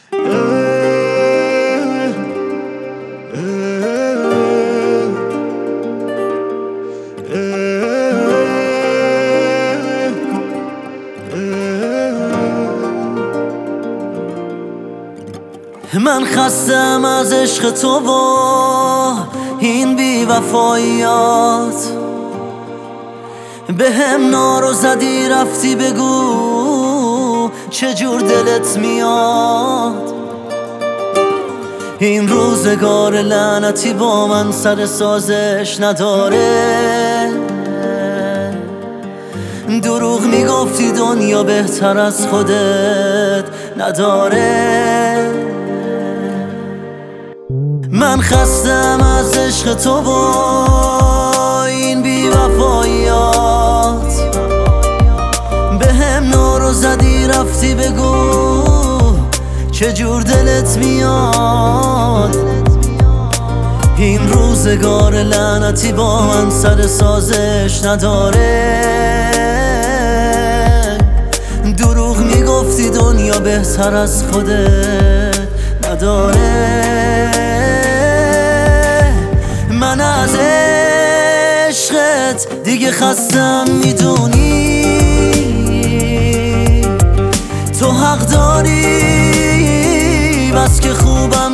من خستم از عشق تو و این بی وفاییات، به هم نارو زدی رفتی بگو چجور دلت میاد. این روزگار لعنتی با من سر سازش نداره، دروغ میگفتی دنیا بهتر از خودت نداره. من خستم از عشق تو و این بی وفاییات، به هم نارو زدی رفتی بگو چجور دلت میاد. این روزگار لعنتی با من سر سازش نداره، دروغ میگفتی دنیا بهتر از خودت نداره. من از عشقت دیگه خستم میدونی، تو حق داری بس که خوبم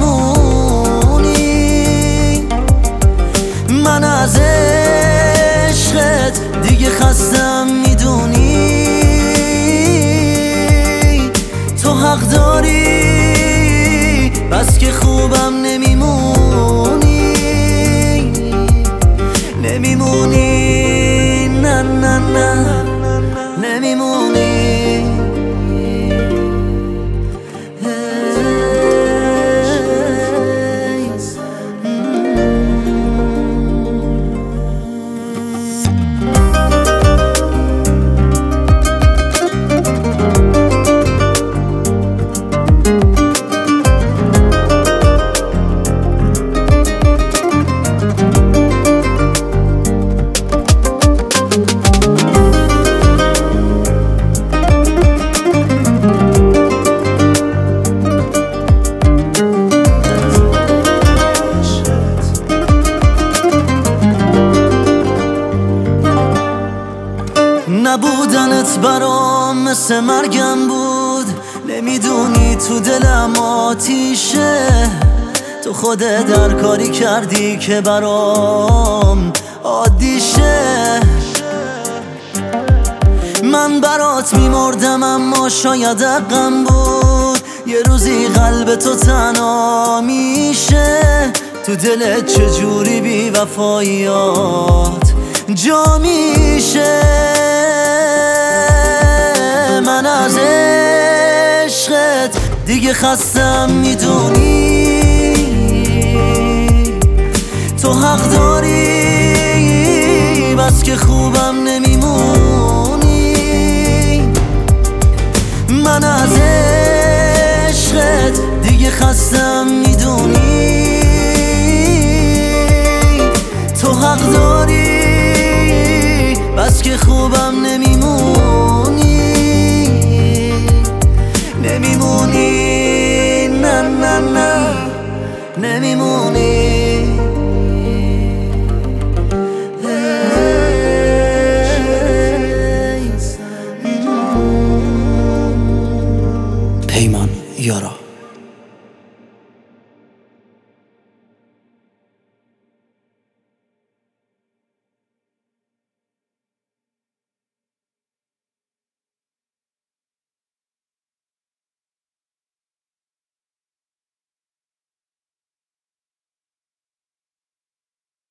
نمیمونی. من از عشقت دیگه خستم میدونی، تو حق داری بس که خوبم نمیمونی. نمیمونی، نه نه نه نمیمونی. نبودنت برام مثل مرگم بود، نمیدونی تو دلم آتیشه. تو خودت در کاری کردی که برام عادیشه. من برات میمردم اما شاید حقم بود، یه روزی قلب تو تنها میشه. تو دلت چجوری بی وفاییات جا میشه. من از عشقت دیگه خستم میدونی، تو حق داری بس که خوبم نمیمونی. من از عشقت دیگه خستم میدونی، تو حق داری بس که خوبم نمیمونی. نمیمونی، نه نه نه نمیمونی. پیمان یارا.